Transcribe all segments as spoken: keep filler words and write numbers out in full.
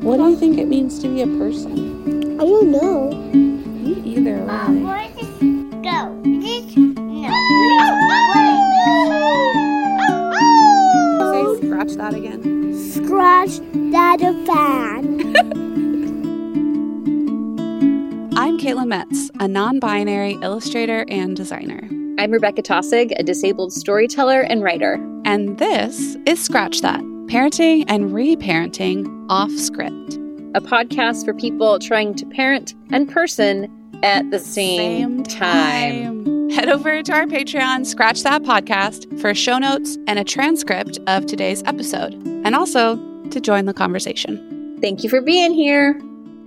What do you think it means to be a person? I don't know. Me either, really. Uh, where does this go? This? No. Say scratch that again. Scratch that a fan. I'm Caitlin Metz, a non-binary illustrator and designer. I'm Rebecca Tossig, a disabled storyteller and writer. And this is Scratch That, Parenting and Reparenting Off Script. A podcast for people trying to parent and person at the same, same time. time. Head over to our Patreon, Scratch That Podcast, for show notes and a transcript of today's episode, and also to join the conversation. Thank you for being here.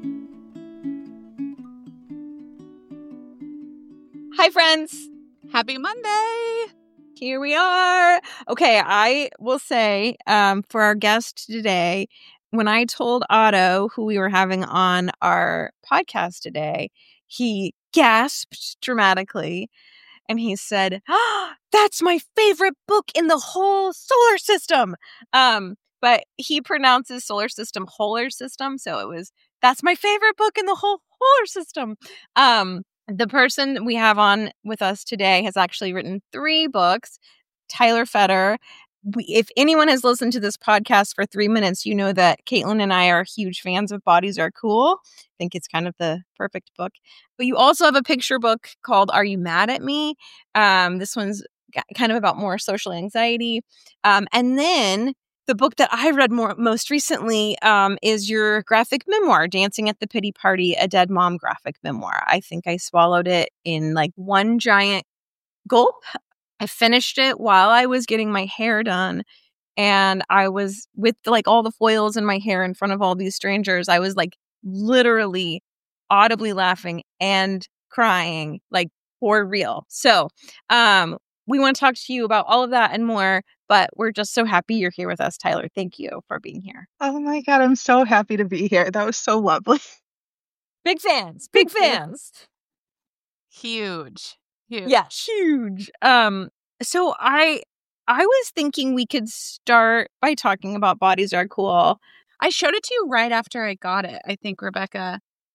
Hi, friends. Happy Monday. Here we are. Okay, I will say um, for our guest today, when I told Otto who we were having on our podcast today, he gasped dramatically and he said, oh, that's my favorite book in the whole solar system. Um, but he pronounces solar system wholer system. So it was, that's my favorite book in the whole wholer system. Um, The person we have on with us today has actually written three books. Tyler Fetter. We, if anyone has listened to this podcast for three minutes, you know that Caitlin and I are huge fans of Bodies Are Cool. I think it's kind of the perfect book. But you also have a picture book called Are You Mad at Me? Um, this one's kind of about more social anxiety. Um, and then the book that I read more most recently um, is your graphic memoir, Dancing at the Pity Party, a Dead Mom graphic memoir. I think I swallowed it in like one giant gulp. I finished it while I was getting my hair done. And I was with like all the foils in my hair in front of all these strangers. I was like literally audibly laughing and crying, like for real. So um, we want to talk to you about all of that and more. But we're just so happy you're here with us, Tyler. Thank you for being here. Oh my God, I'm so happy to be here. That was so lovely. Big fans, big fans. Huge. Huge. Yeah, huge. Um, so I I was thinking we could start by talking about Bodies Are Cool. I showed it to you right after I got it, I think, Rebecca.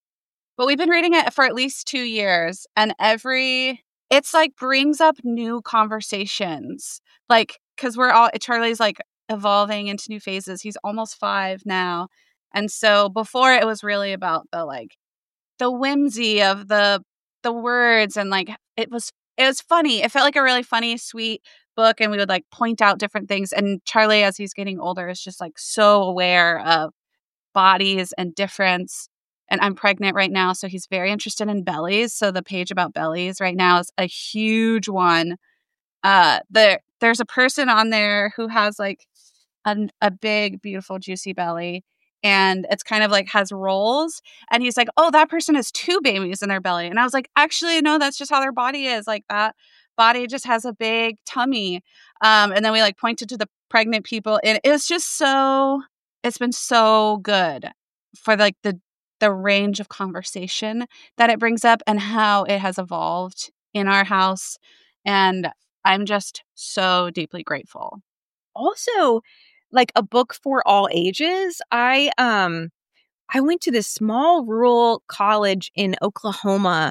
But we've been reading it for at least two years. And every, it's like brings up new conversations. Like, because we're all, Charlie's like evolving into new phases. He's almost five now. And so before it was really about the like, the whimsy of the, the words and like, it was, it was funny. It felt like a really funny, sweet book. And we would like point out different things. And Charlie, as he's getting older, is just like so aware of bodies and difference. And I'm pregnant right now, so he's very interested in bellies. So the page about bellies right now is a huge one. Uh, there, there's a person on there who has like a, a big, beautiful, juicy belly. And it's kind of like has rolls. And he's like, oh, that person has two babies in their belly. And I was like, actually, no, that's just how their body is. Like that body just has a big tummy. Um, and then we like pointed to the pregnant people. And it was just so, it's been so good for like the, the range of conversation that it brings up and how it has evolved in our house. And I'm just so deeply grateful. Also, like a book for all ages. I um I went to this small rural college in Oklahoma,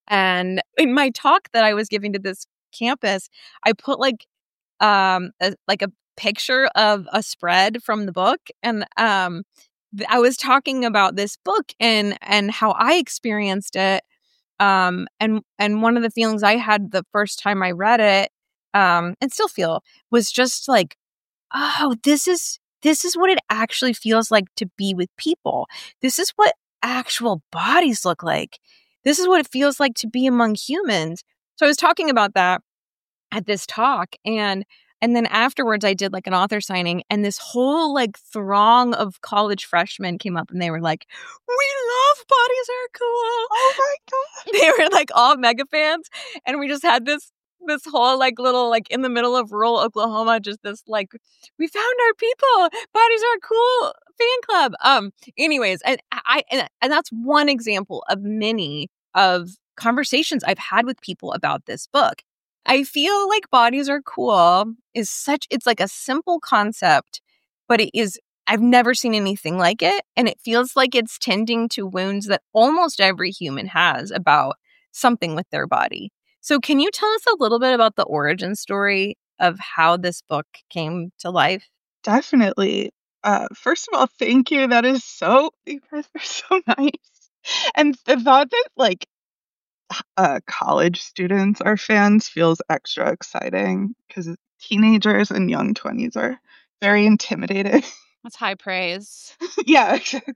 and in my talk that I was giving to this campus, I put like um a, like a picture of a spread from the book, and um th- I was talking about this book and and how I experienced it. Um and and one of the feelings I had the first time I read it, um and still feel, was just like, oh, this is this is what it actually feels like to be with people. This is what actual bodies look like. This is what it feels like to be among humans. So I was talking about that at this talk, and and then afterwards I did like an author signing, and this whole like throng of college freshmen came up and they were like, we love Bodies Are Cool. Oh my God. They were like all mega fans, and we just had this this whole like little like in the middle of rural Oklahoma, just this like, we found our people, Bodies Are Cool fan club. Um anyways, and I and, and that's one example of many of conversations I've had with people about this book. I feel like Bodies Are Cool is such, it's like a simple concept, but it is I've never seen anything like it. And it feels like it's tending to wounds that almost every human has about something with their body. So can you tell us a little bit about the origin story of how this book came to life? Definitely. Uh, first of all, thank you. That is so, you guys are so nice. And the thought that like uh, college students are fans feels extra exciting because teenagers and young twenties are very intimidating. That's high praise. Yeah, exactly.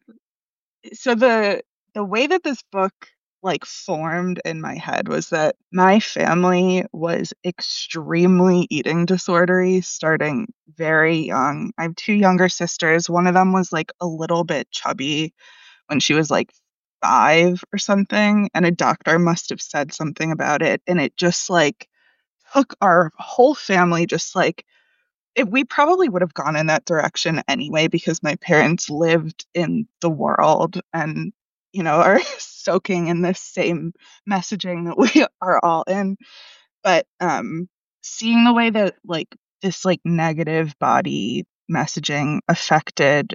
So the the way that this book like formed in my head was that my family was extremely eating disordery starting very young. I have two younger sisters. One of them was like a little bit chubby when she was like five or something, and a doctor must have said something about it, and it just like took our whole family just like it, we probably would have gone in that direction anyway because my parents lived in the world and you know are soaking in this same messaging that we are all in. But um seeing the way that like this like negative body messaging affected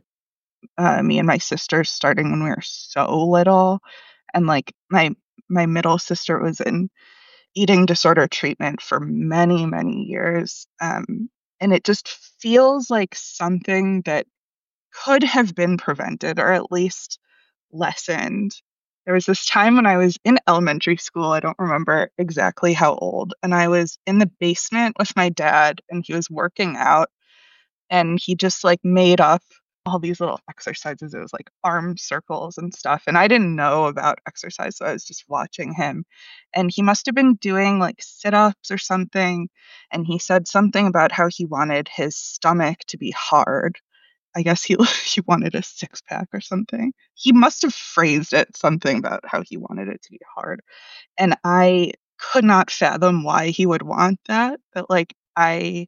uh, me and my sisters starting when we were so little, and like my my middle sister was in eating disorder treatment for many, many years. Um, and it just feels like something that could have been prevented or at least lessened. There was this time when I was in elementary school, I don't remember exactly how old, and I was in the basement with my dad, and he was working out, and he just like made up all these little exercises. It was like arm circles and stuff. And I didn't know about exercise, so I was just watching him. And he must have been doing like sit ups or something. And he said something about how he wanted his stomach to be hard. I guess he he wanted a six pack or something. He must have phrased it something about how he wanted it to be hard. And I could not fathom why he would want that. But like I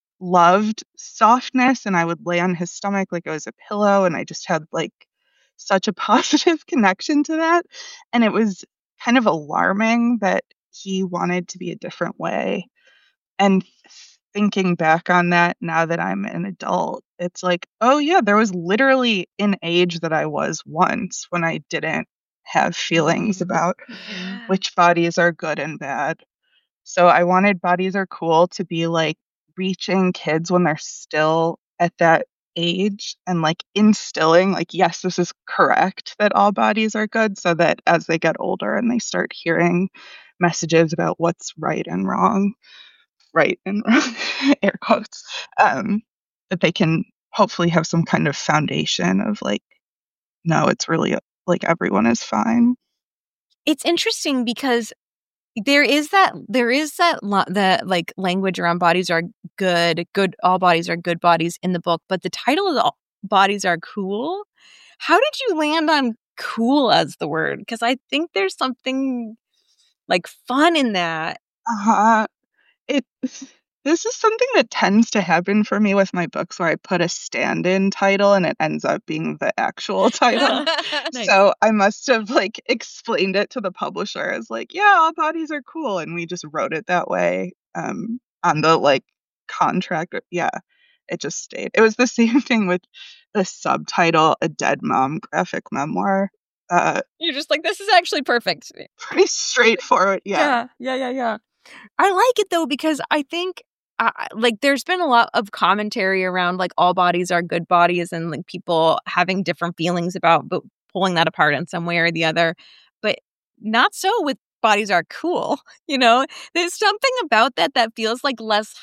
loved softness and I would lay on his stomach like it was a pillow and I just had like such a positive connection to that. And it was kind of alarming that he wanted to be a different way. And thinking back on that now that I'm an adult, it's like, oh yeah, there was literally an age that I was once when I didn't have feelings about which bodies are good and bad. So I wanted Bodies Are Cool to be like reaching kids when they're still at that age and like instilling like yes, this is correct that all bodies are good, so that as they get older and they start hearing messages about what's right and wrong, right and wrong, air quotes, um, that they can hopefully have some kind of foundation of like, no, it's really like everyone is fine. It's interesting because there is that there is that lo- that like language around bodies are good, good all bodies are good bodies in the book, but the title of All Bodies Are Cool. How did you land on cool as the word? Because I think there's something like fun in that. Uh-huh. It this is something that tends to happen for me with my books where I put a stand-in title and it ends up being the actual title. Nice. So I must have like explained it to the publisher as like, yeah, all bodies are cool, and we just wrote it that way um on the like contract. Yeah, it just stayed. It was the same thing with the subtitle, A Dead Mom graphic memoir. Uh You're just like, this is actually perfect. pretty straightforward. Yeah. yeah, yeah, yeah, yeah. I like it though because I think uh, like there's been a lot of commentary around like all bodies are good bodies and like people having different feelings about but pulling that apart in some way or the other, but not so with Bodies Are Cool. You know, there's something about that that feels like less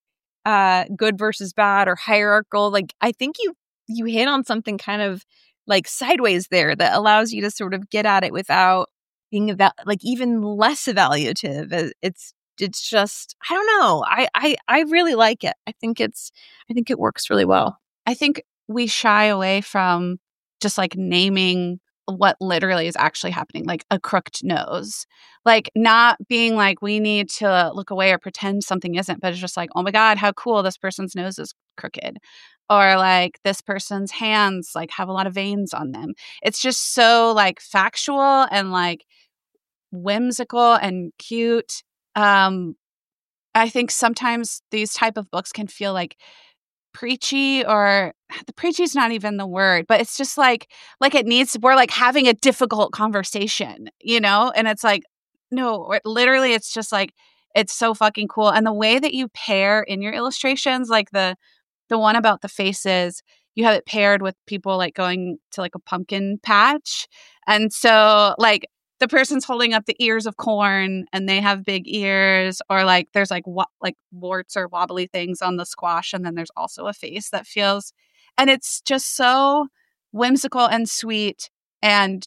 uh, good versus bad or hierarchical. Like I think you you hit on something kind of like sideways there that allows you to sort of get at it without being eva- like even less evaluative. It- It's it's just I don't know. I, I I really like it. I think it's I think it works really well. I think we shy away from just like naming what literally is actually happening, like a crooked nose. Like not being like we need to look away or pretend something isn't, but it's just like, oh my God, how cool this person's nose is crooked. Or like this person's hands like have a lot of veins on them. It's just so like factual and like whimsical and cute. Um, I think sometimes these type of books can feel like preachy, or the preachy is not even the word, but it's just like like it needs we're like having a difficult conversation, you know? And it's like, no, it, literally it's just like it's so fucking cool. And the way that you pair in your illustrations, like the the one about the faces, you have it paired with people like going to like a pumpkin patch. And so like the person's holding up the ears of corn and they have big ears, or like there's like wa- like warts or wobbly things on the squash, and then there's also a face that feels, and it's just so whimsical and sweet and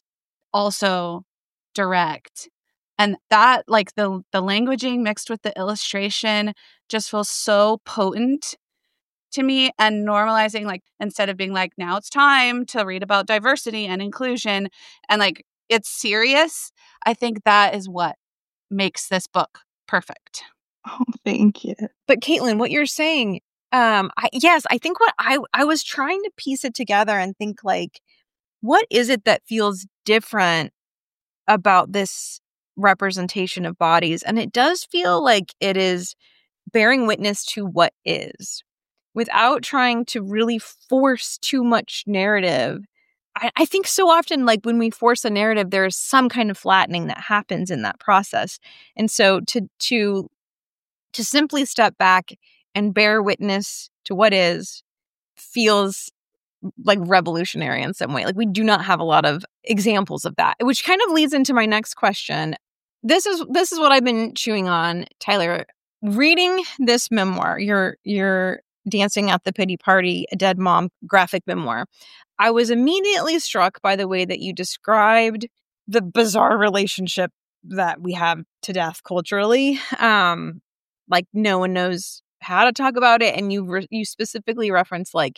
also direct. And that like the the languaging mixed with the illustration just feels so potent to me, and normalizing, like instead of being like, now it's time to read about diversity and inclusion and like it's serious, I think that is what makes this book perfect. Oh, thank you. But Caitlin, what you're saying, um, I, yes, I think what I I was trying to piece it together and think like, what is it that feels different about this representation of bodies? And it does feel like it is bearing witness to what is, without trying to really force too much narrative. I, I think so often, like when we force a narrative, there is some kind of flattening that happens in that process. And so to to to simply step back and bear witness to what is feels like revolutionary in some way. Like we do not have a lot of examples of that, which kind of leads into my next question. This is this is what I've been chewing on, Tyler. Reading this memoir, your your Dancing at the Pity Party, a Dead Mom graphic memoir, I was immediately struck by the way that you described the bizarre relationship that we have to death culturally. Um, like no one knows how to talk about it, and you re- you specifically reference like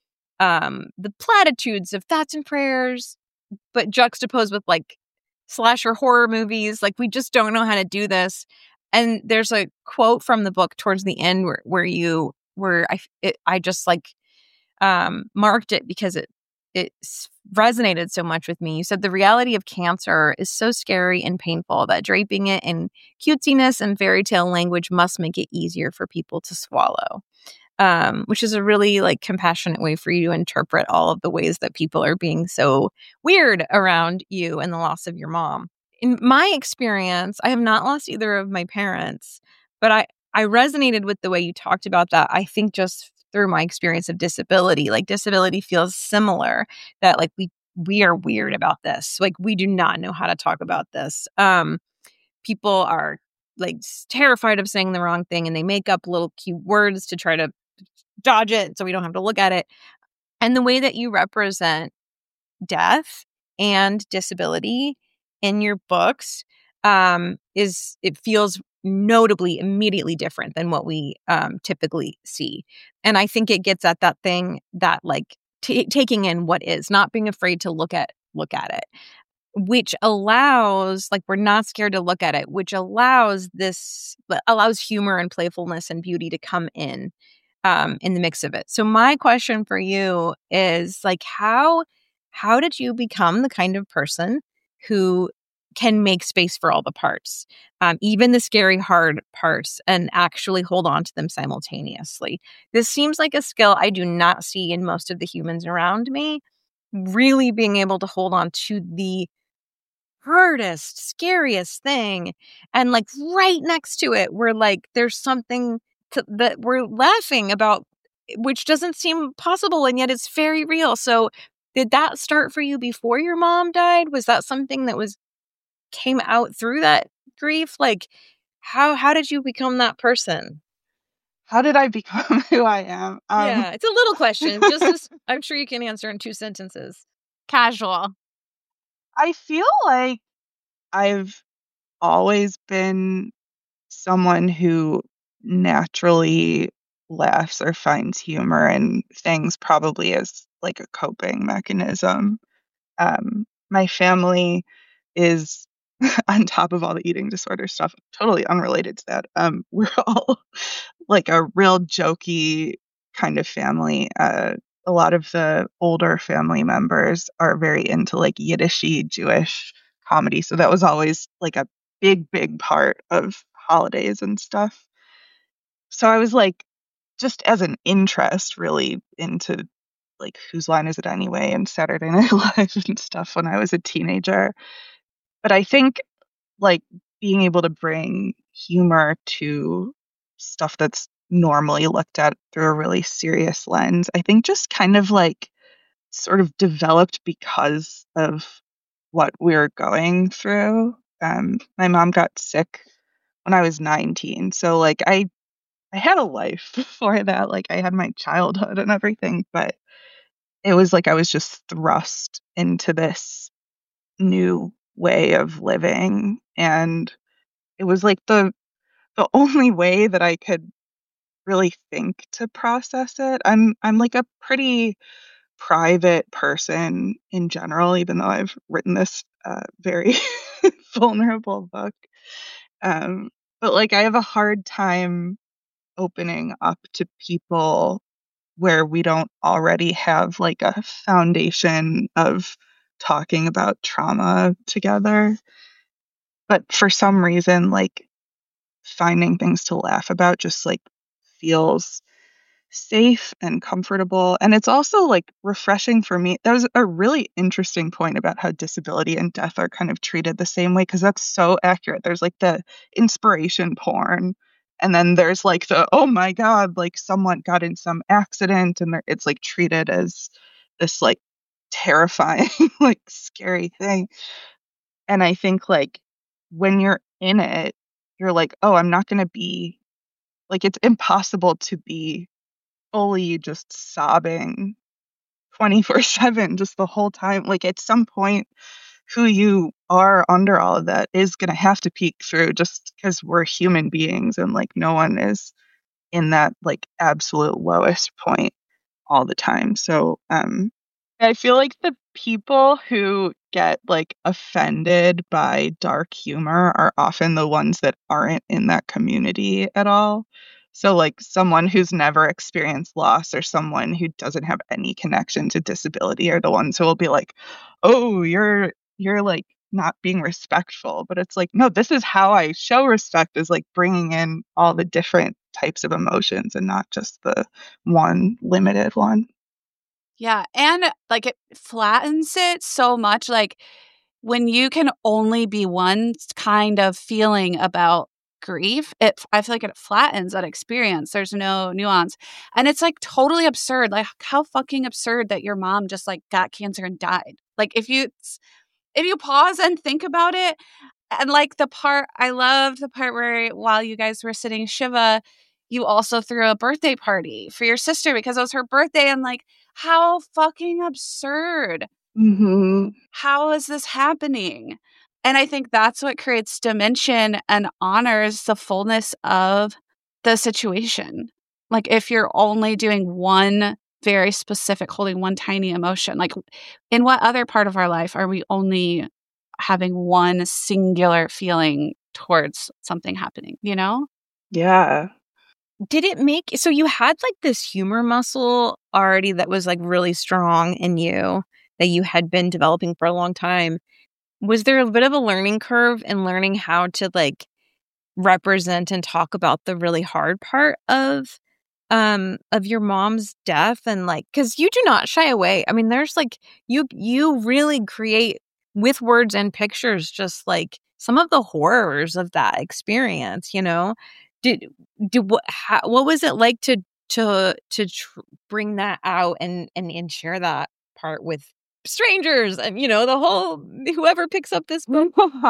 um, the platitudes of thoughts and prayers, but juxtaposed with like slasher horror movies. Like we just don't know how to do this. And there's a quote from the book towards the end where, where you where I it, I just like um, marked it because it it resonated so much with me. You said the reality of cancer is so scary and painful that draping it in cutesiness and fairy tale language must make it easier for people to swallow. Um, which is a really like compassionate way for you to interpret all of the ways that people are being so weird around you and the loss of your mom. In my experience, I have not lost either of my parents, but I, I resonated with the way you talked about that. I think just through my experience of disability, like disability feels similar, that like we, we are weird about this. Like we do not know how to talk about this. Um, people are like terrified of saying the wrong thing, and they make up little cute words to try to dodge it so we don't have to look at it. And the way that you represent death and disability in your books um, is, it feels notably immediately different than what we um, typically see. And I think it gets at that thing that like t- taking in what is, not being afraid to look at look at it, which allows, like, we're not scared to look at it, which allows this, allows humor and playfulness and beauty to come in, um, in the mix of it. So my question for you is, like, how, how did you become the kind of person who can make space for all the parts, um, even the scary, hard parts, and actually hold on to them simultaneously? This seems like a skill I do not see in most of the humans around me, really being able to hold on to the hardest, scariest thing. And like right next to it, we're like, there's something to, that we're laughing about, which doesn't seem possible, and yet it's very real. So did that start for you before your mom died? Was that something that was came out through that grief? Like how how did you become that person? How did I become who I am? Um, Yeah, it's a little question. Just as, I'm sure you can answer in two sentences. Casual. I feel like I've always been someone who naturally laughs or finds humor in things, probably as like a coping mechanism. Um, my family is on top of all the eating disorder stuff, totally unrelated to that. Um, we're all like a real jokey kind of family. Uh, a lot of the older family members are very into like Yiddishy Jewish comedy. So that was always like a big, big part of holidays and stuff. So I was like just as an interest really into like Whose Line Is It Anyway and Saturday Night Live and stuff when I was a teenager. But I think like being able to bring humor to stuff that's normally looked at through a really serious lens, I think just kind of like sort of developed because of what we were going through. Um, my mom got sick when I was nineteen. So like I I had a life before that. Like I had my childhood and everything, but it was like I was just thrust into this new way of living, and it was like the the only way that I could really think to process it. I'm I'm like a pretty private person in general, even though I've written this uh, very vulnerable book. Um, but like I have a hard time opening up to people where we don't already have like a foundation of talking about trauma together. But for some reason, like finding things to laugh about just like feels safe and comfortable. And it's also like refreshing for me. That was a really interesting point about how disability and death are kind of treated the same way, because that's so accurate. There's like the inspiration porn, and then there's like the, oh my God, like someone got in some accident, and there- it's like treated as this like terrifying, like scary thing. And I think like when you're in it, you're like, oh, I'm not going to be like, it's impossible to be fully just sobbing twenty-four seven just the whole time. Like at some point, who you are under all of that is going to have to peek through, just because we're human beings and like no one is in that like absolute lowest point all the time. So um I feel like the people who get like offended by dark humor are often the ones that aren't in that community at all. So like someone who's never experienced loss or someone who doesn't have any connection to disability are the ones who will be like, "Oh, you're you're like not being respectful." But it's like, "No, this is how I show respect, is like bringing in all the different types of emotions and not just the one limited one." Yeah. And like it flattens it so much. Like when you can only be one kind of feeling about grief, it I feel like it flattens that experience. There's no nuance. And it's like totally absurd. Like how fucking absurd that your mom just like got cancer and died. Like if you if you pause and think about it, and like the part I loved the part where while you guys were sitting Shiva, you also threw a birthday party for your sister because it was her birthday, and like how fucking absurd. Mhm. How is this happening? And I think that's what creates dimension and honors the fullness of the situation. Like if you're only doing one very specific, holding one tiny emotion, like in what other part of our life are we only having one singular feeling towards something happening, you know? Yeah. Did it make so you had like this humor muscle already that was like really strong in you that you had been developing for a long time? Was there a bit of a learning curve in learning how to like represent and talk about the really hard part of um of your mom's death? And like, because you do not shy away. I mean, there's like you you really create with words and pictures just like some of the horrors of that experience, you know? Did did what how, what was it like to to to tr- bring that out and and and share that part with strangers and you know the whole whoever picks up this book?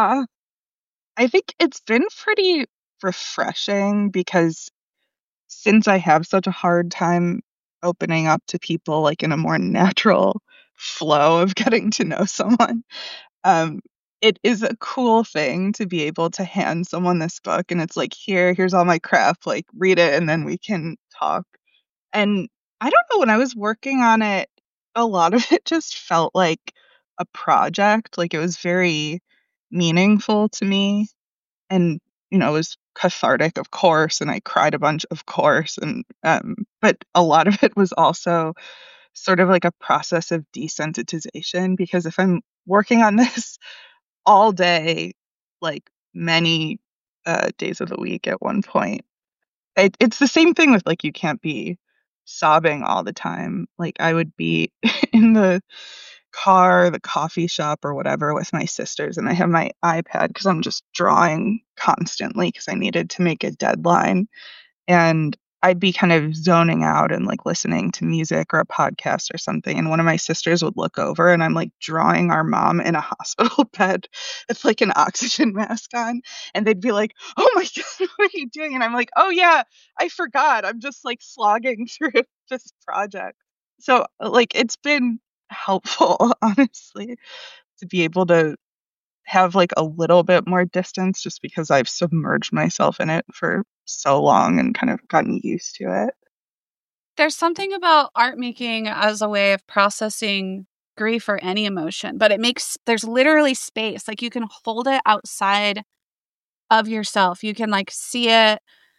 I think it's been pretty refreshing because since I have such a hard time opening up to people like in a more natural flow of getting to know someone, um, it is a cool thing to be able to hand someone this book and it's like, here, here's all my crap, like read it and then we can talk. And I don't know, when I was working on it, a lot of it just felt like a project. Like it was very meaningful to me. And, you know, it was cathartic, of course, and I cried a bunch, of course. And um, but a lot of it was also sort of like a process of desensitization, because if I'm working on this all day, like many uh, days of the week at one point, it, it's the same thing with like you can't be sobbing all the time. Like I would be in the car, the coffee shop or whatever with my sisters, and I have my iPad because I'm just drawing constantly because I needed to make a deadline. And I'd be kind of zoning out and like listening to music or a podcast or something. And one of my sisters would look over and I'm like drawing our mom in a hospital bed with like an oxygen mask on. And they'd be like, "Oh my God, what are you doing?" And I'm like, "Oh yeah, I forgot. I'm just like slogging through this project." So like it's been helpful, honestly, to be able to have like a little bit more distance just because I've submerged myself in it for so long and kind of gotten used to it. There's something about art making as a way of processing grief or any emotion, but it makes, there's literally space. Like you can hold it outside of yourself. You can like see it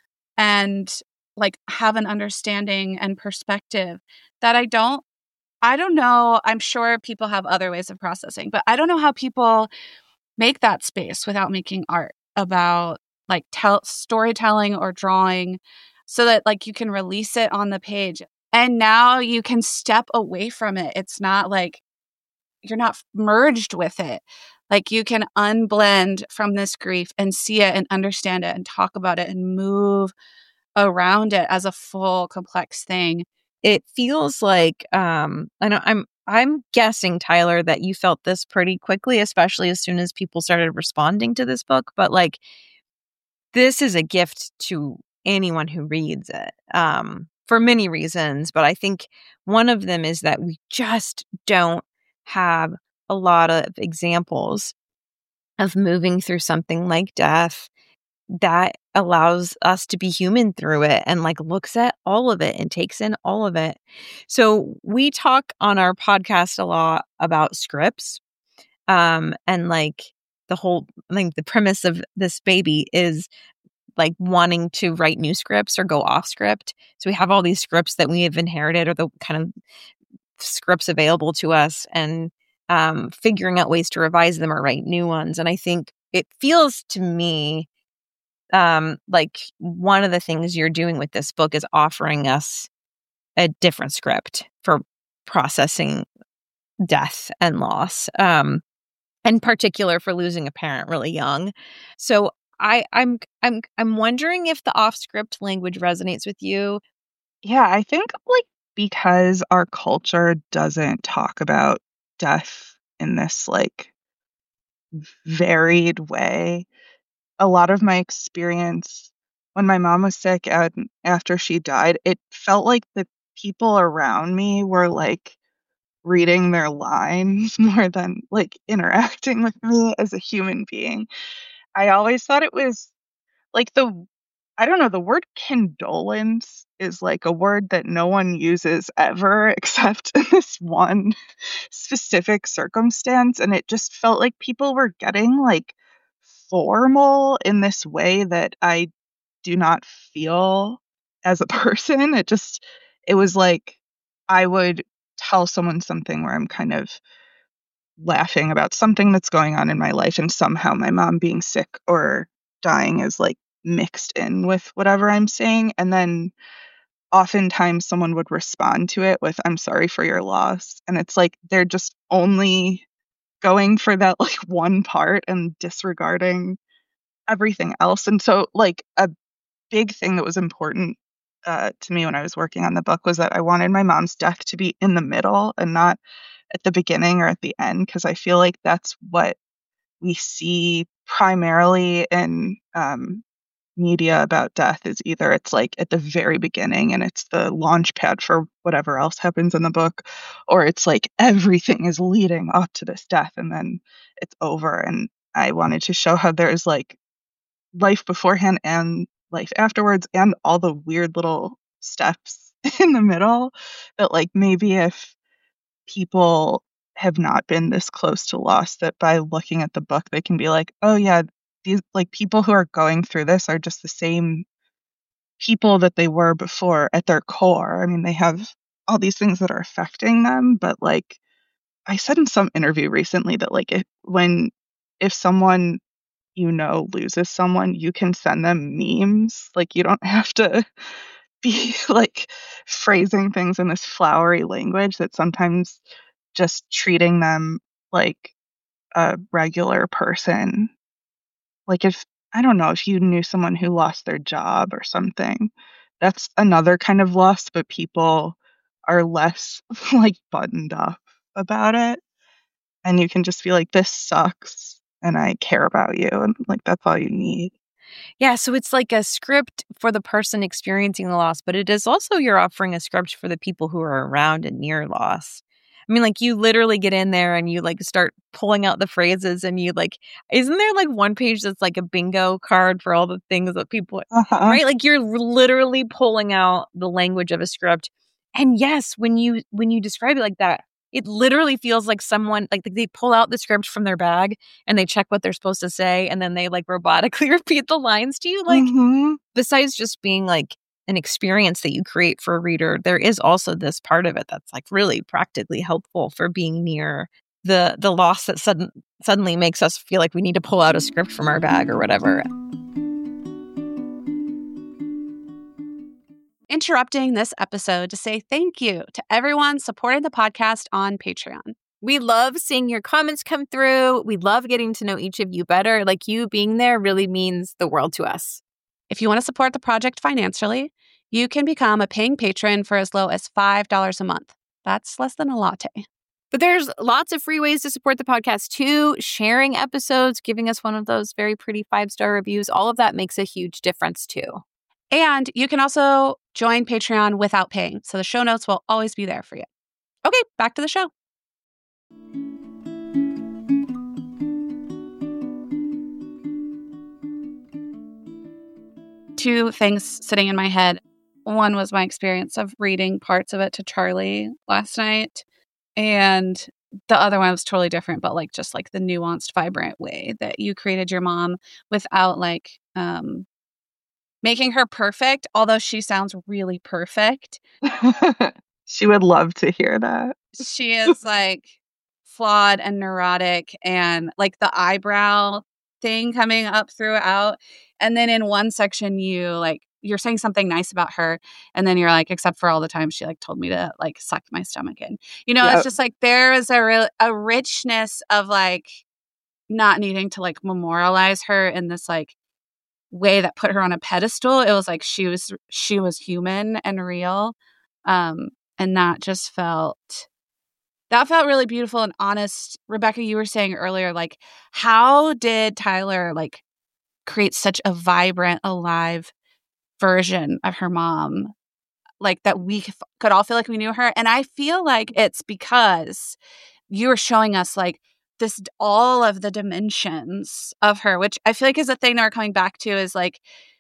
and like have an understanding and perspective that I don't, I don't know. I'm sure people have other ways of processing, but I don't know how people make that space without making art about like tell storytelling or drawing so that like you can release it on the page. And now you can step away from it. It's not like you're not merged with it. Like you can unblend from this grief and see it and understand it and talk about it and move around it as a full complex thing. It feels like um I know I'm I'm guessing, Tyler, that you felt this pretty quickly, especially as soon as people started responding to this book. But like, this is a gift to anyone who reads it um, for many reasons. But I think one of them is that we just don't have a lot of examples of moving through something like death that allows us to be human through it and like looks at all of it and takes in all of it. So we talk on our podcast a lot about scripts. Um, and like the whole, I think the premise of this baby is like wanting to write new scripts or go off script. So we have all these scripts that we have inherited or the kind of scripts available to us and um, figuring out ways to revise them or write new ones. And I think it feels to me Um, like one of the things you're doing with this book is offering us a different script for processing death and loss, um, in particular for losing a parent really young. So I, I'm, I'm, I'm wondering if the off-script language resonates with you. Yeah, I think like because our culture doesn't talk about death in this like varied way, a lot of my experience when my mom was sick and after she died, it felt like the people around me were like reading their lines more than like interacting with me as a human being. I always thought it was like the I don't know, the word condolence is like a word that no one uses ever except in this one specific circumstance. And it just felt like people were getting like formal in this way that I do not feel as a person. It just, it was like I would tell someone something where I'm kind of laughing about something that's going on in my life, and somehow my mom being sick or dying is like mixed in with whatever I'm saying. And then oftentimes someone would respond to it with, "I'm sorry for your loss." And it's like they're just only going for that like one part and disregarding everything else. And so, like, a big thing that was important uh, to me when I was working on the book was that I wanted my mom's death to be in the middle and not at the beginning or at the end, because I feel like that's what we see primarily in um, media about death is either it's like at the very beginning and it's the launch pad for whatever else happens in the book, or it's like everything is leading up to this death and then it's over. And I wanted to show how there's like life beforehand and life afterwards and all the weird little steps in the middle that like maybe if people have not been this close to loss, that by looking at the book they can be like, oh yeah, these like people who are going through this are just the same people that they were before at their core. I mean, they have all these things that are affecting them, but like I said in some interview recently that like if when if someone you know loses someone, you can send them memes. Like, you don't have to be like phrasing things in this flowery language, that sometimes just treating them like a regular person. Like, if I don't know, if you knew someone who lost their job or something, that's another kind of loss, but people are less like buttoned up about it. And you can just be like, this sucks and I care about you. And like, that's all you need. Yeah, so it's like a script for the person experiencing the loss, but it is also you're offering a script for the people who are around and near loss. I mean, like, you literally get in there and you like start pulling out the phrases, and you like, isn't there like one page that's like a bingo card for all the things that people, Uh-huh. right? Like, you're literally pulling out the language of a script. And yes, when you when you describe it like that, it literally feels like someone, like they pull out the script from their bag and they check what they're supposed to say, and then they like robotically repeat the lines to you. Like, Mhm. besides just being like an experience that you create for a reader, there is also this part of it that's like really practically helpful for being near the the loss that sudden suddenly makes us feel like we need to pull out a script from our bag or whatever. Interrupting this episode to say thank you to everyone supporting the podcast on Patreon. We love seeing your comments come through. We love getting to know each of you better. Like, you being there really means the world to us. If you want to support the project financially, you can become a paying patron for as low as five dollars a month. That's less than a latte. But there's lots of free ways to support the podcast too. Sharing episodes, giving us one of those very pretty five-star reviews, all of that makes a huge difference too. And you can also join Patreon without paying, so the show notes will always be there for you. Okay, back to the show. Two things sitting in my head. One was my experience of reading parts of it to Charlie last night. And the other one was totally different, but like just like the nuanced, vibrant way that you created your mom without like um, making her perfect, although she sounds really perfect. She would love to hear that. She is like flawed and neurotic, and like the eyebrow thing coming up throughout. And then in one section, you like, you're saying something nice about her, and then you're like, except for all the time she like told me to like suck my stomach in. You know, Yep. it's just like there is a real a richness of like not needing to like memorialize her in this like way that put her on a pedestal. It was like she was she was human and real. Um, and that just felt that felt really beautiful and honest. Rebecca, you were saying earlier, like, how did Tyler like create such a vibrant, alive version of her mom, like that we could all feel like we knew her? And I feel like it's because you were showing us like this, all of the dimensions of her, which I feel like is a thing that we're coming back to, is like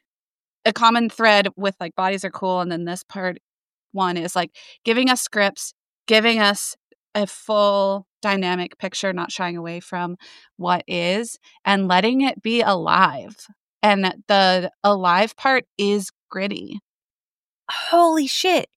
a common thread with like Bodies Are Cool. And then this part one is like giving us scripts, giving us a full dynamic picture, not shying away from what is, and letting it be alive. And the alive part is gritty. Holy shit.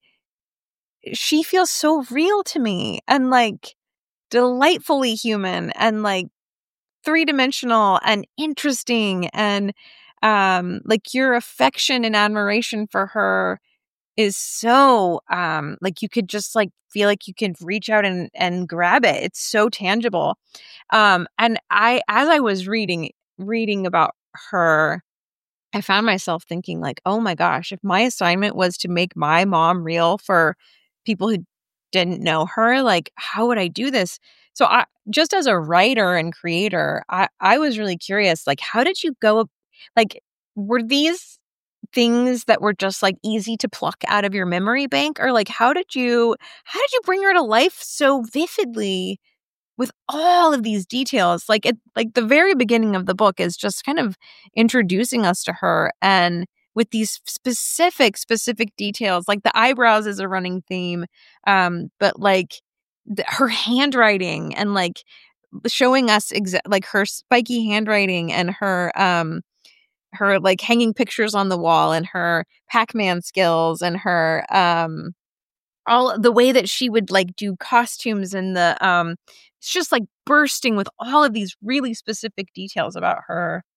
She feels so real to me, and like delightfully human, and like three-dimensional and interesting, and um like your affection and admiration for her is so um like you could just like feel like you can reach out and and grab it. It's so tangible. Um and I as I was reading reading about her, I found myself thinking like, oh my gosh, if my assignment was to make my mom real for people who didn't know her, like, how would I do this? So I, just as a writer and creator, I, I was really curious, like, how did you go, like, were these things that were just like easy to pluck out of your memory bank? Or like, how did you, how did you bring her to life so vividly with all of these details? Like, it, like the very beginning of the book is just kind of introducing us to her, and with these specific, specific details, like the eyebrows is a running theme, um, but like the, her handwriting, and like showing us exa- like her spiky handwriting, and her um, her like hanging pictures on the wall, and her Pac-Man skills, and her um, all the way that she would like do costumes, and the um, it's just like bursting with all of these really specific details about her.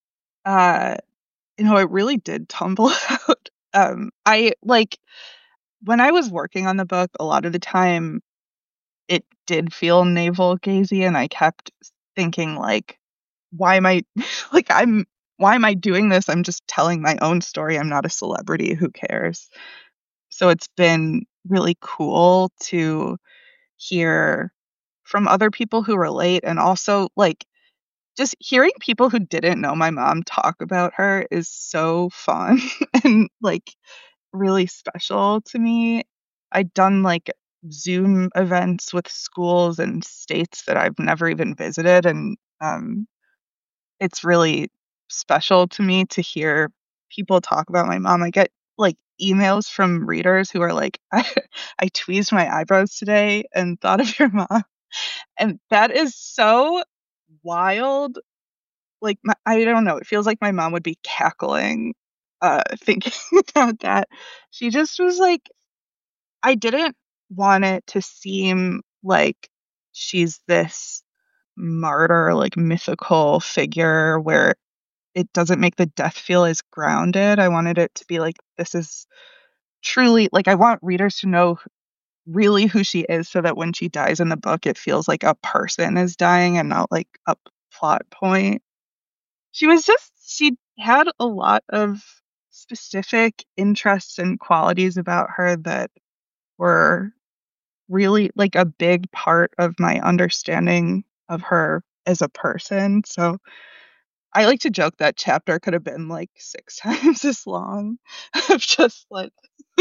uh, you know, it really did tumble out. Um, I like when I was working on the book, a lot of the time it did feel navel gazing, and I kept thinking like, why am I like I'm why am I doing this? I'm just telling my own story. I'm not a celebrity. Who cares? So it's been really cool to hear from other people who relate, and also like just hearing people who didn't know my mom talk about her is so fun and like really special to me. I'd done like Zoom events with schools and states that I've never even visited, and um, it's really special to me to hear people talk about my mom. I get like emails from readers who are like, I, I tweezed my eyebrows today and thought of your mom. And that is so wild. Like, my, I don't know. It feels like my mom would be cackling uh, thinking about that. She just was like, I didn't want it to seem like she's this martyr, like mythical figure where it doesn't make the death feel as grounded. I wanted it to be like, this is truly, like, I want readers to know really who she is so that when she dies in the book, it feels like a person is dying and not like a plot point. She was just, she had a lot of specific interests and qualities about her that were really like a big part of my understanding of her as a person. So I like to joke that chapter could have been like six times as long of just like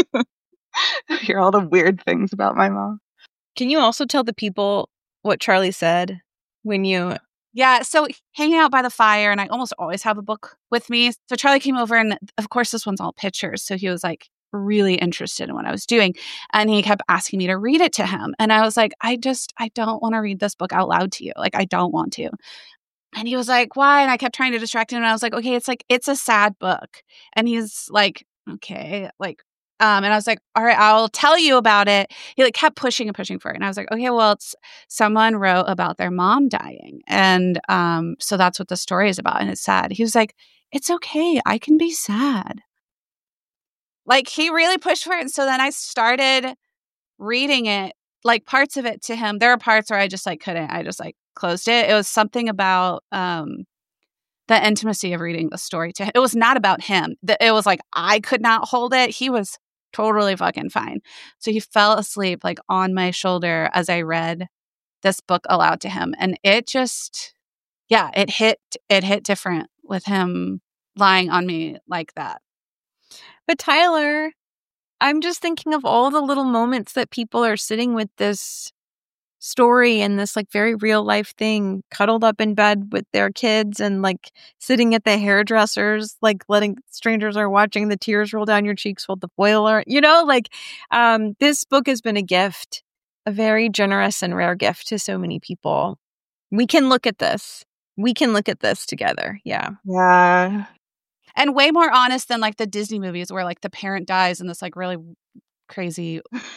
hear all the weird things about my mom. Can you also tell the people what Charlie said when you... Yeah, so hanging out by the fire, and I almost always have a book with me. So Charlie came over, and of course this one's all pictures. So he was like really interested in what I was doing. And he kept asking me to read it to him. And I was like, I just, I don't want to read this book out loud to you. Like, I don't want to. And he was like, why? And I kept trying to distract him. And I was like, okay, it's like, it's a sad book. And he's like, okay, like, um, and I was like, all right, I'll tell you about it. He like kept pushing and pushing for it. And I was like, okay, well, it's someone wrote about their mom dying. And um, so that's what the story is about. And it's sad. He was like, it's okay. I can be sad. Like, he really pushed for it. And so then I started reading it, like parts of it to him. There are parts where I just like couldn't. I just like closed it. It was something about um, the intimacy of reading the story to him. It was not about him. It was like I could not hold it. He was totally fucking fine. So he fell asleep like on my shoulder as I read this book aloud to him. And it just, yeah, it hit, it hit different with him lying on me like that. But Tyler, I'm just thinking of all the little moments that people are sitting with this story and this like very real life thing, cuddled up in bed with their kids and like sitting at the hairdressers, like letting strangers are watching the tears roll down your cheeks while the foil are, you know, like um, this book has been a gift, a very generous and rare gift to so many people. We can look at this. We can look at this together. Yeah. Yeah. And way more honest than like the Disney movies where like the parent dies in this like really crazy.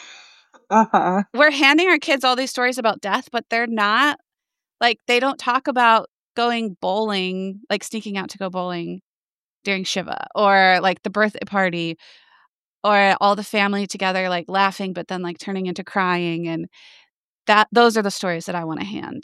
Uh-huh. We're handing our kids all these stories about death, but they're not like, they don't talk about going bowling, like sneaking out to go bowling during Shiva, or like the birthday party, or all the family together, like laughing, but then like turning into crying. And that, those are the stories that I want to hand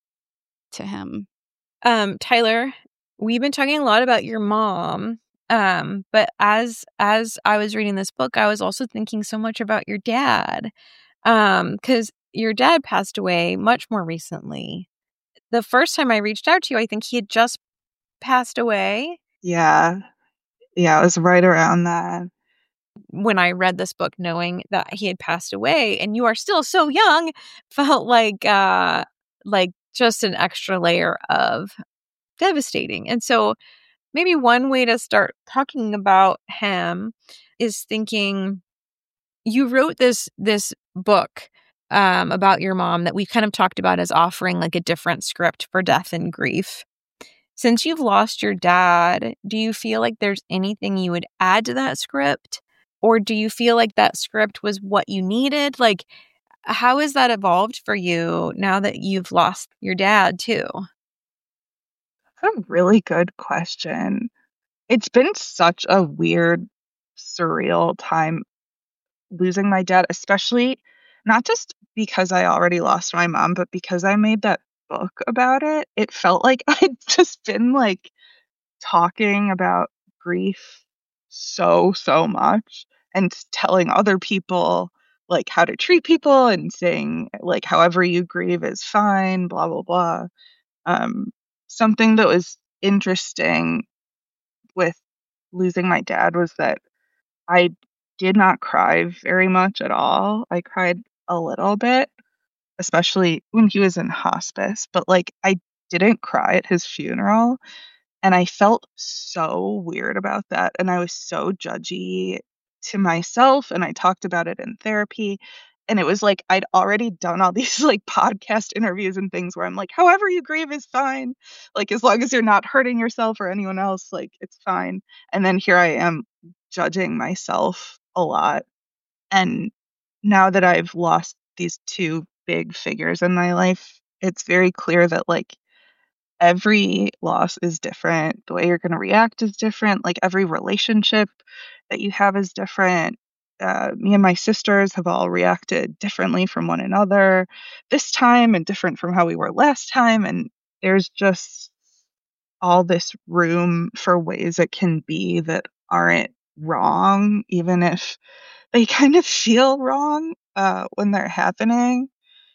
to him. Um, Tyler, we've been talking a lot about your mom. Um, but as as I was reading this book, I was also thinking so much about your dad. Um, because your dad passed away much more recently. The first time I reached out to you, I think he had just passed away. Yeah. Yeah, it was right around that. When I read this book, knowing that he had passed away, and you are still so young, felt like uh like just an extra layer of devastating. And so maybe one way to start talking about him is thinking, you wrote this this book um, about your mom that we kind of talked about as offering like a different script for death and grief. Since you've lost your dad, do you feel like there's anything you would add to that script? Or do you feel like that script was what you needed? Like, how has that evolved for you now that you've lost your dad too? That's a really good question. It's been such a weird, surreal time losing my dad, especially not just because I already lost my mom, but because I made that book about it. It felt like I'd just been like talking about grief so, so much and telling other people like how to treat people and saying like however you grieve is fine, blah, blah, blah. Um, something that was interesting with losing my dad was that I did not cry very much at all. I cried a little bit, especially when he was in hospice, but like I didn't cry at his funeral. And I felt so weird about that. And I was so judgy to myself. And I talked about it in therapy. And it was like I'd already done all these like podcast interviews and things where I'm like, however you grieve is fine. Like as long as you're not hurting yourself or anyone else, like it's fine. And then here I am judging myself a lot. And now that I've lost these two big figures in my life, it's very clear that like every loss is different. The way you're going to react is different. Like every relationship that you have is different. Uh, me and my sisters have all reacted differently from one another this time and different from how we were last time. And there's just all this room for ways it can be that aren't wrong, even if they kind of feel wrong uh, when they're happening.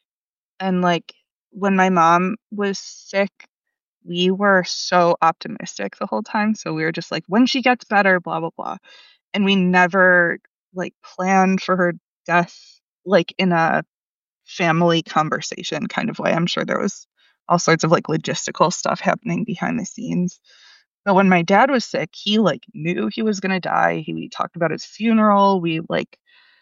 And like when my mom was sick, we were so optimistic the whole time. So we were just like, when she gets better, blah, blah, blah. And we never like planned for her death, like in a family conversation kind of way. I'm sure there was all sorts of like logistical stuff happening behind the scenes. But when my dad was sick, he like knew he was going to die. He we talked about his funeral. We like,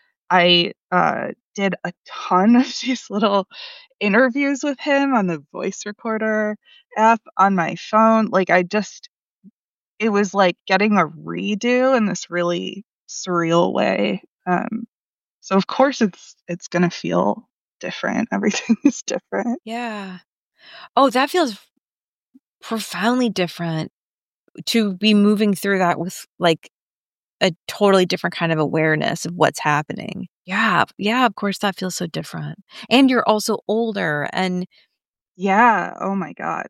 I uh, did a ton of these little interviews with him on the voice recorder app on my phone. Like I just it was like getting a redo in this really surreal way. Um, so of course it's it's gonna feel different. Everything is different. Yeah. Oh, that feels profoundly different to be moving through that with like a totally different kind of awareness of what's happening. Yeah. Yeah. Of course, that feels so different. And you're also older. And Yeah. Oh my God.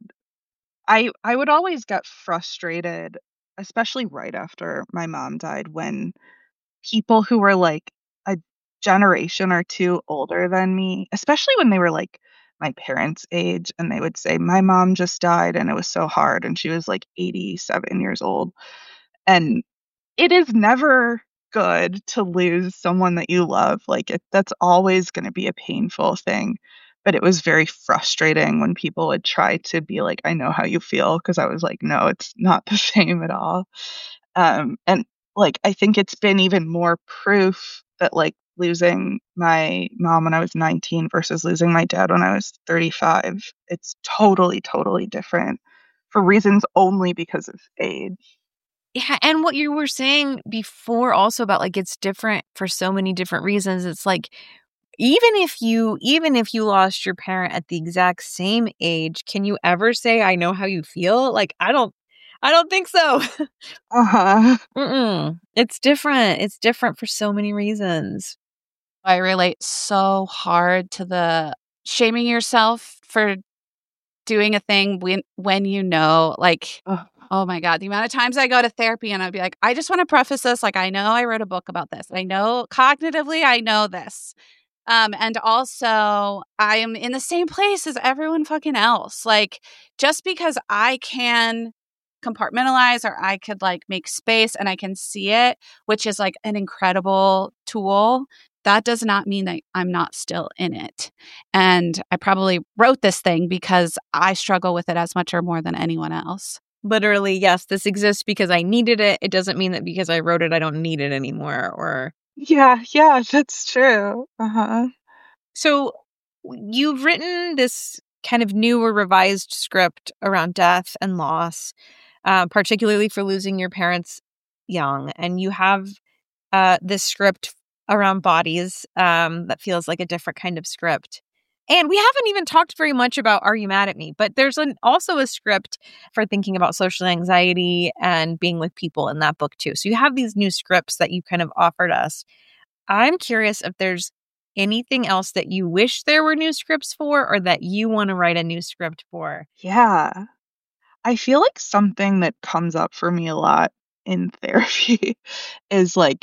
I I would always get frustrated, especially right after my mom died, when people who were like a generation or two older than me, especially when they were like my parents' age, and they would say, my mom just died and it was so hard. And she was like eighty-seven years old. And it is never good to lose someone that you love. Like it, that's always going to be a painful thing. But it was very frustrating when people would try to be like, I know how you feel. Cause I was like, no, it's not the same at all. Um, and like, I think it's been even more proof that like losing my mom when I was nineteen versus losing my dad when I was thirty-five, it's totally, totally different for reasons only because of age. yeah. And what you were saying before also about like it's different for so many different reasons. It's like, even if you even if you lost your parent at the exact same age, can you ever say, I know how you feel? Like, I don't I don't think so. Uh-huh. Mm-mm. It's different. It's different for so many reasons. I relate so hard to the shaming yourself for doing a thing when when you know, like, Ugh. oh my God, the amount of times I go to therapy and I'd be like, I just want to preface this. Like, I know I wrote a book about this. I know cognitively, I know this. Um, and also, I am in the same place as everyone fucking else. Like, just because I can compartmentalize or I could like make space and I can see it, which is like an incredible tool, that does not mean that I'm not still in it. And I probably wrote this thing because I struggle with it as much or more than anyone else. Literally, yes, this exists because I needed it. It doesn't mean that because I wrote it, I don't need it anymore. Or Yeah, yeah, that's true. Uh-huh. so you've written this kind of new or revised script around death and loss, uh, particularly for losing your parents young. And you have uh, this script around bodies um, that feels like a different kind of script. And we haven't even talked very much about Are You Mad at Me? But there's an, also a script for thinking about social anxiety and being with people in that book too. So you have these new scripts that you kind of offered us. I'm curious if there's anything else that you wish there were new scripts for or that you want to write a new script for. Yeah. I feel like something that comes up for me a lot in therapy is like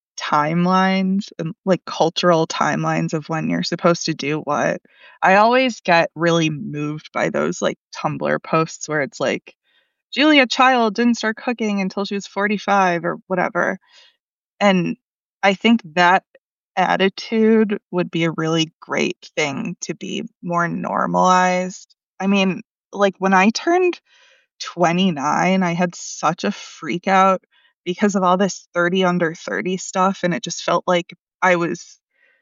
timelines and like cultural timelines of when you're supposed to do what. I always get really moved by those like Tumblr posts where it's like Julia Child didn't start cooking until she was forty-five or whatever. And I think that attitude would be a really great thing to be more normalized. I mean, like when I turned twenty-nine, I had such a freak out because of all this thirty under thirty stuff, and it just felt like I was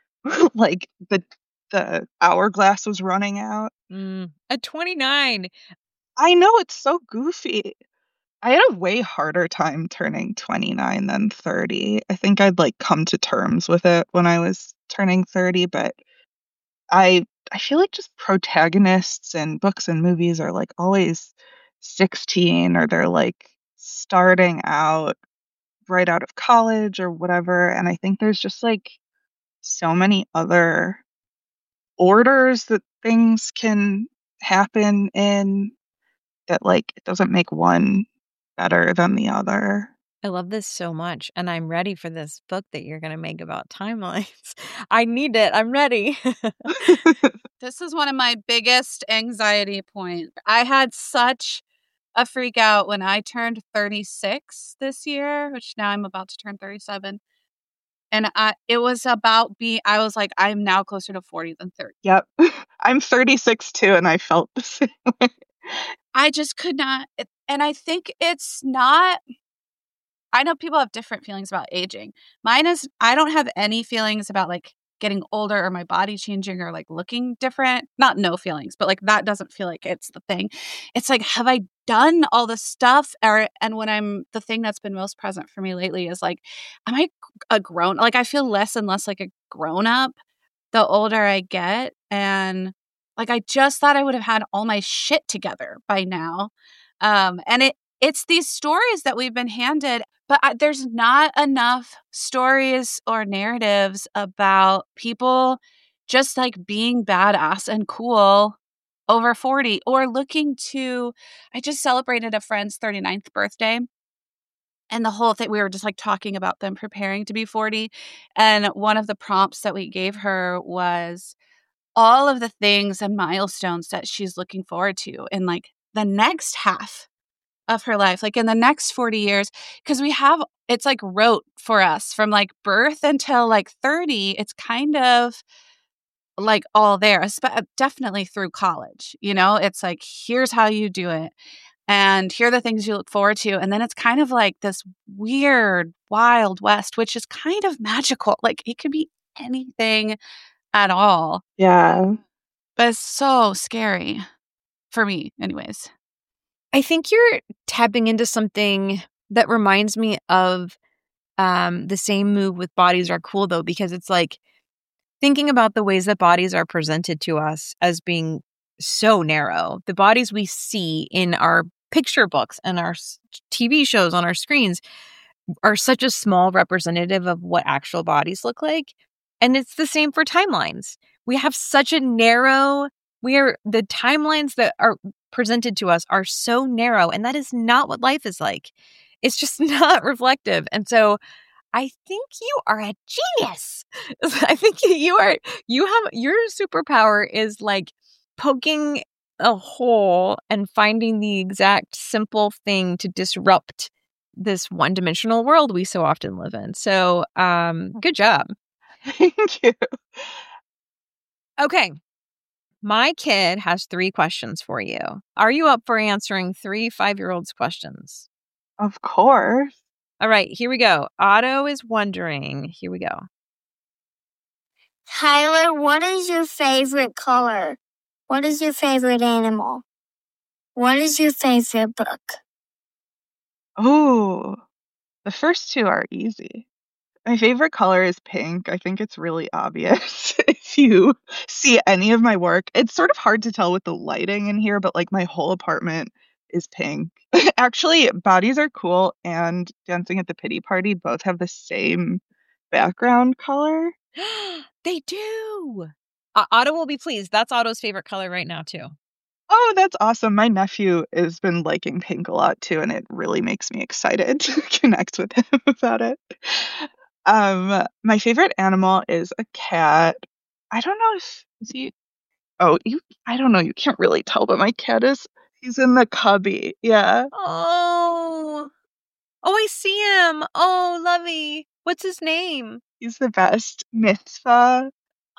like the the hourglass was running out. Mm, at twenty-nine. I know, it's so goofy. I had a way harder time turning twenty-nine than thirty. I think I'd like come to terms with it when I was turning thirty, but I I feel like just protagonists in books and movies are like always sixteen or they're like starting out right out of college or whatever. And I think there's just like so many other orders that things can happen in that like it doesn't make one better than the other. I love this so much. And I'm ready for this book that you're going to make about timelines. I need it. I'm ready. This is one of my biggest anxiety points. I had such a freak out when I turned thirty-six this year, which now I'm about to turn thirty-seven. And I, it was about being, I was like, I'm now closer to forty than thirty. Yep. I'm thirty-six too, and I felt the same way. I just could not. And I think it's not, I know people have different feelings about aging. Mine is, I don't have any feelings about like getting older or my body changing or like looking different. Not no feelings, but like that doesn't feel like it's the thing. It's like, have I done all the stuff? Or, and when I'm, the thing that's been most present for me lately is like, am I a grown, like I feel less and less like a grown up the older I get. And like, I just thought I would have had all my shit together by now. Um, and it, it's these stories that we've been handed, but I, there's not enough stories or narratives about people just like being badass and cool over forty or looking to, I just celebrated a friend's thirty-ninth birthday. And the whole thing, we were just like talking about them preparing to be forty. And one of the prompts that we gave her was all of the things and milestones that she's looking forward to in like the next half of her life, like in the next forty years, because we have, it's like rote for us from like birth until like thirty. It's kind of like all there, definitely through college, you know, it's like, here's how you do it. And here are the things you look forward to. And then it's kind of like this weird, wild west, which is kind of magical. Like it could be anything at all. Yeah. But it's so scary for me, anyways. I think you're tapping into something that reminds me of um, the same move with Bodies Are Cool, though, because it's like thinking about the ways that bodies are presented to us as being so narrow. The bodies we see in our picture books and our T V shows on our screens are such a small representative of what actual bodies look like. And it's the same for timelines. We have such a narrow, we are, the timelines that are presented to us are so narrow, and that is not what life is like. It's just not reflective. And so I think you are a genius. I think you are, you have, your superpower is like poking a hole and finding the exact simple thing to disrupt this one-dimensional world we so often live in. So um, good job. Thank you. Okay. My kid has three questions for you. Are you up for answering three five-year-olds' questions? Of course. All right, here we go. Otto is wondering. Here we go. Tyler, what is your favorite color? What is your favorite animal? What is your favorite book? Oh, the first two are easy. My favorite color is pink. I think it's really obvious if you see any of my work. It's sort of hard to tell with the lighting in here, but like my whole apartment is pink. Actually, Bodies Are Cool and Dancing at the Pity Party both have the same background color. They do. Uh, Otto will be pleased. That's Otto's favorite color right now, too. Oh, that's awesome. My nephew has been liking pink a lot too, and it really makes me excited to connect with him about it. Um, my favorite animal is a cat. I don't know if is he. Oh, you. I don't know. You can't really tell, but my cat is. He's in the cubby. Yeah. Oh. Oh, I see him. Oh, lovey. What's his name? He's the best. Mitzvah.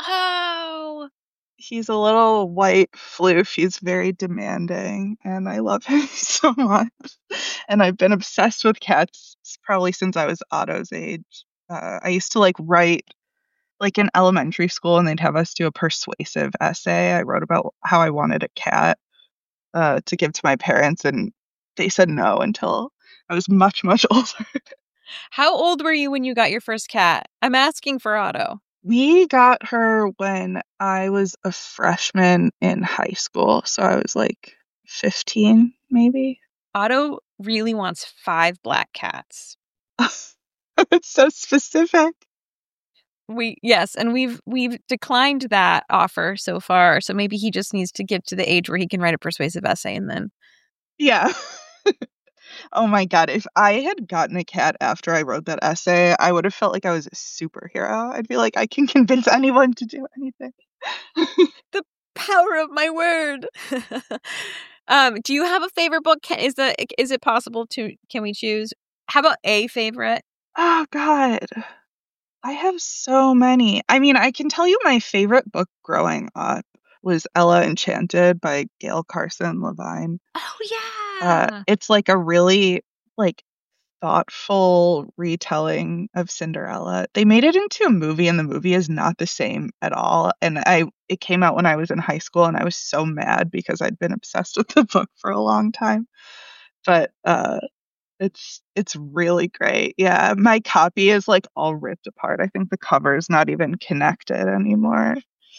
Oh. He's a little white floof. He's very demanding, and I love him so much. And I've been obsessed with cats probably since I was Otto's age. Uh, I used to like write like in elementary school, and they'd have us do a persuasive essay. I wrote about how I wanted a cat uh, to give to my parents, and they said no until I was much, much older. How old were you when you got your first cat? I'm asking for Otto. We got her when I was a freshman in high school, so I was like fifteen, maybe. Otto really wants five black cats. It's so specific. We yes, and we've we've declined that offer so far. So maybe he just needs to get to the age where he can write a persuasive essay, and then Yeah. Oh my God. If I had gotten a cat after I wrote that essay, I would have felt like I was a superhero. I'd be like, I can convince anyone to do anything. the power of my word. um, do you have a favorite book? Can, is the is it possible to can we choose? How about a favorite? Oh God. I have so many. I mean, I can tell you my favorite book growing up was Ella Enchanted by Gail Carson Levine. Oh yeah. Uh, it's like a really like thoughtful retelling of Cinderella. They made it into a movie, and the movie is not the same at all. And I it came out when I was in high school, and I was so mad because I'd been obsessed with the book for a long time. But uh it's it's really great. Yeah, my copy is like all ripped apart. I think the cover's not even connected anymore.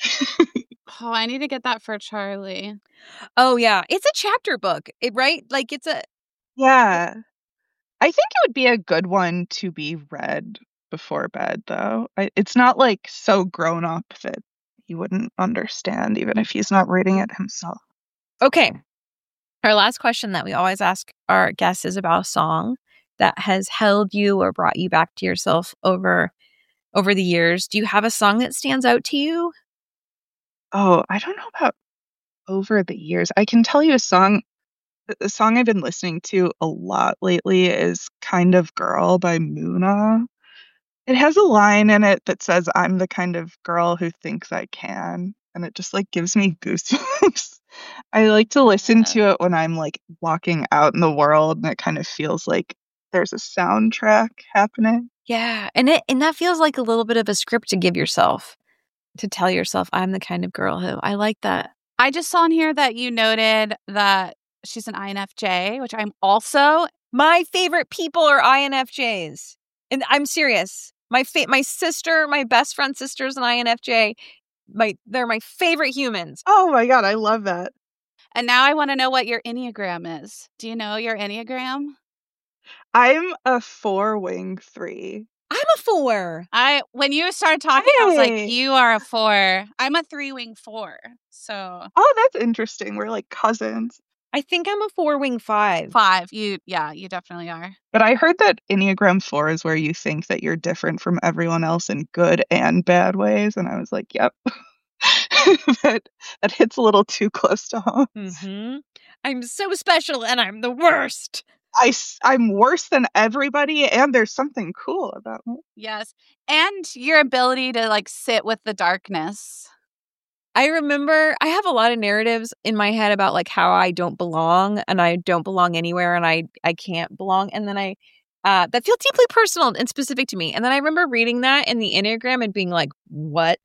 Oh, I need to get that for Charlie. Oh yeah, it's a chapter book, it, right? Like it's a Yeah. I think it would be a good one to be read before bed, though. I, it's not like so grown up that he wouldn't understand, even if he's not reading it himself. Okay. Our last question that we always ask our guests is about a song that has held you or brought you back to yourself over over the years. Do you have a song that stands out to you? Oh, I don't know about over the years. I can tell you a song. The song I've been listening to a lot lately is Kind of Girl by Muna. It has a line in it that says, I'm the kind of girl who thinks I can. And it just like gives me goosebumps. I like to listen Yeah. to it when I'm like walking out in the world, and it kind of feels like there's a soundtrack happening. Yeah, and it and that feels like a little bit of a script to give yourself, to tell yourself, I'm the kind of girl who. I like that. I just saw in here that you noted that she's an I N F J, which I'm also. My favorite people are I N F Js. And I'm serious. My fa- my sister, my best friend's sister is an I N F J. My they're my favorite humans. Oh my God, I love that. And now I want to know what your Enneagram is. Do you know your Enneagram? I'm a four wing three. I'm a four. I when you started talking, I was Hey. like, you are a four. I'm a three wing four. So Oh, that's interesting. We're like cousins. I think I'm a four wing five. five. You yeah, you definitely are. But I heard that Enneagram four is where you think that you're different from everyone else in good and bad ways. And I was like, yep. But that hits a little too close to home. Mm-hmm. I'm so special and I'm the worst. I, I'm worse than everybody, and there's something cool about me. Yes. And your ability to like sit with the darkness. I remember I have a lot of narratives in my head about like how I don't belong and I don't belong anywhere and I, I can't belong. And then I, uh, that feel deeply personal and specific to me. And then I remember reading that in the Enneagram and being like, what?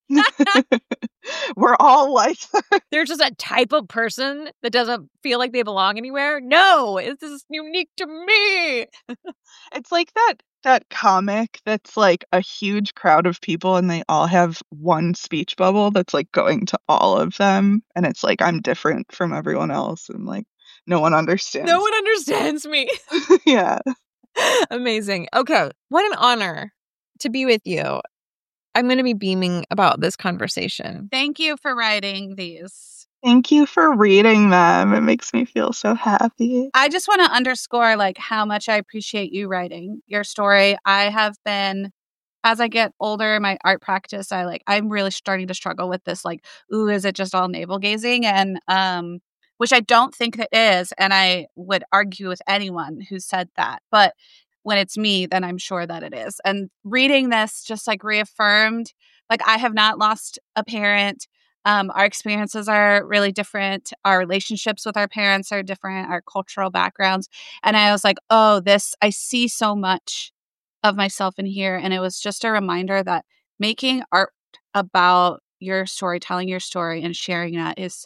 We're all like that. There's just a type of person that doesn't feel like they belong anywhere. No, this is unique to me. It's like that that comic that's like a huge crowd of people and they all have one speech bubble that's like going to all of them. And it's like, I'm different from everyone else. And like, no one understands. No one understands me. Yeah. Amazing. Okay. What an honor to be with you. I'm going to be beaming about this conversation. Thank you for writing these. Thank you for reading them. It makes me feel so happy. I just want to underscore like how much I appreciate you writing your story. I have been, as I get older in my art practice, I like I'm really starting to struggle with this like, ooh, is it just all navel gazing? And um which I don't think it is, and I would argue with anyone who said that. But when it's me, then I'm sure that it is. And reading this just like reaffirmed, like I have not lost a parent. Um, our experiences are really different. Our relationships with our parents are different, our cultural backgrounds. And I was like, oh, this, I see so much of myself in here. And it was just a reminder that making art about your story, telling your story and sharing that is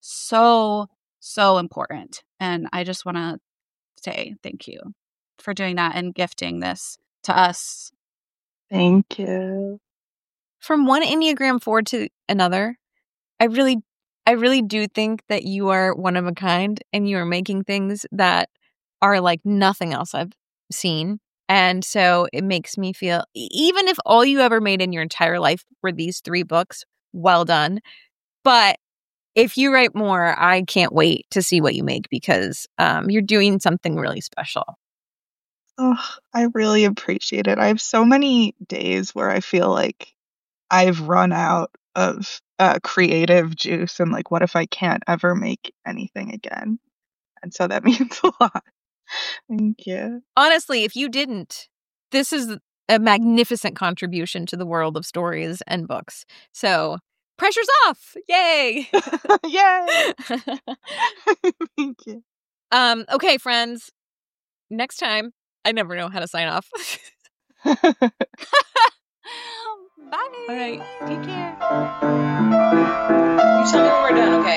so, so important. And I just want to say thank you for doing that and gifting this to us. Thank you. From one Enneagram four to another, I really, I really do think that you are one of a kind and you are making things that are like nothing else I've seen. And so it makes me feel, even if all you ever made in your entire life were these three books, well done. But if you write more, I can't wait to see what you make because um, you're doing something really special. Oh, I really appreciate it. I have so many days where I feel like I've run out of uh, creative juice and like, what if I can't ever make anything again? And so that means a lot. Thank you. Honestly, if you didn't, this is a magnificent contribution to the world of stories and books. So pressure's off. Yay. Yay. Thank you. Um, okay, friends. Next time, I never know how to sign off. Bye. All right. Take care. You tell me when we're done, okay?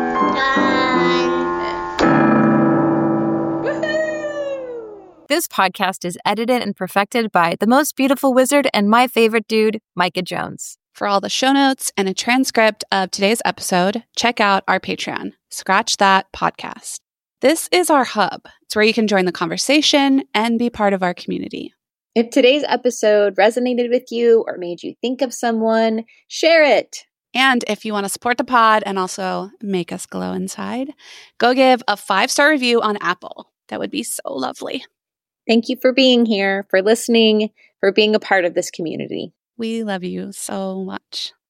Done. This podcast is edited and perfected by the most beautiful wizard and my favorite dude, Micah Jones. For all the show notes and a transcript of today's episode, check out our Patreon, Scratch That Podcast. This is our hub. It's where you can join the conversation and be part of our community. If today's episode resonated with you or made you think of someone, share it. And if you want to support the pod and also make us glow inside, go give a five-star review on Apple. That would be so lovely. Thank you for being here, for listening, for being a part of this community. We love you so much.